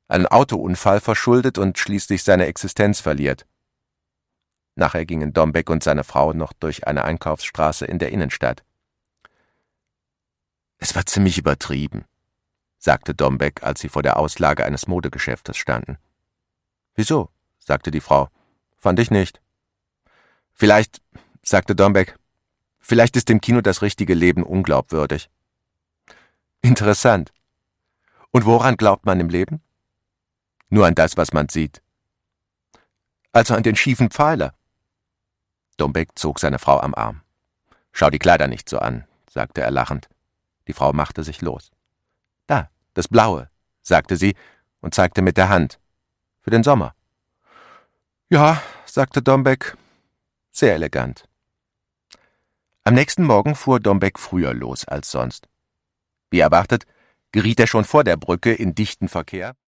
einen Autounfall verschuldet und schließlich seine Existenz verliert. Nachher gingen Dombeck und seine Frau noch durch eine Einkaufsstraße in der Innenstadt. »Es war ziemlich übertrieben«, sagte Dombeck, als sie vor der Auslage eines Modegeschäftes standen. »Wieso?« sagte die Frau. »Fand ich nicht.« »Vielleicht«, sagte Dombeck, »vielleicht ist im Kino das richtige Leben unglaubwürdig.« »Interessant. Und woran glaubt man im Leben?« »Nur an das, was man sieht.« »Also an den schiefen Pfeiler?« Dombeck zog seine Frau am Arm. »Schau die Kleider nicht so an«, sagte er lachend. Die Frau machte sich los. »Da, das Blaue«, sagte sie und zeigte mit der Hand. »Für den Sommer.« »Ja«, sagte Dombeck, »sehr elegant.« Am nächsten Morgen fuhr Dombeck früher los als sonst. Wie erwartet, geriet er schon vor der Brücke in dichten Verkehr